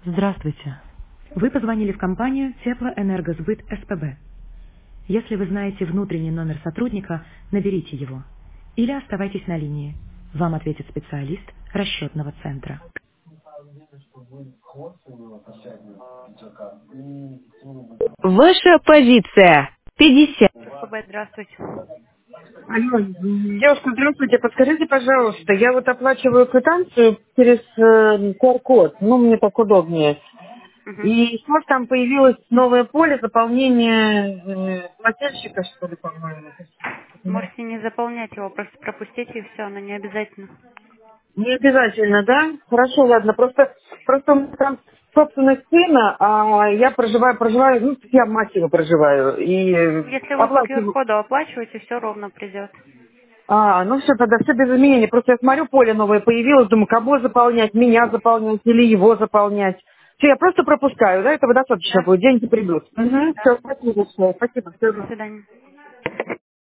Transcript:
Здравствуйте. Вы позвонили в компанию Теплоэнергосбыт СПБ. Если вы знаете внутренний номер сотрудника, наберите его. Или оставайтесь на линии. Вам ответит специалист расчетного центра. Ваша позиция 50. СПБ, здравствуйте. Алло, девушка, здравствуйте. Подскажите, пожалуйста, я вот оплачиваю квитанцию через QR-код, ну, мне так удобнее. Мгм. И сейчас там появилось новое поле заполнения плательщика, что ли, по-моему. Можете не заполнять его, просто пропустите и все, оно не обязательно. Не обязательно, да? Хорошо, ладно. Просто у меня там собственность сына, а я проживаю, ну, я в Масиво проживаю. И Если вы по оплачиваю. QR-коду оплачиваете, все ровно придет. Ну все, тогда все без изменений. Просто я смотрю, поле новое появилось, думаю, кого заполнять, меня заполнять или его заполнять. Все, я просто пропускаю, да, этого достаточно Да? будет, деньги придут. Угу, Да. все, спасибо, все, спасибо, До все. свидания.